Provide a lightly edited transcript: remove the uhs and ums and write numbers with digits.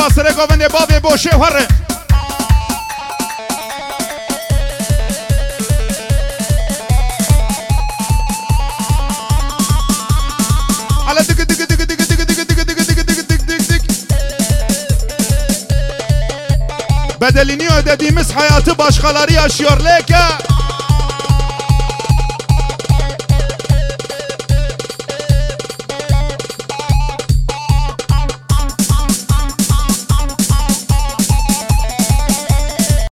Nasır govende babi boşe var. Ala dıgı dıgı dıgı dıgı dıgı dıgı dıgı dıgı dıgı dıgı dıgı dıgı dıgı. Bedelini ödediğimiz hayatı başkaları yaşıyor leke.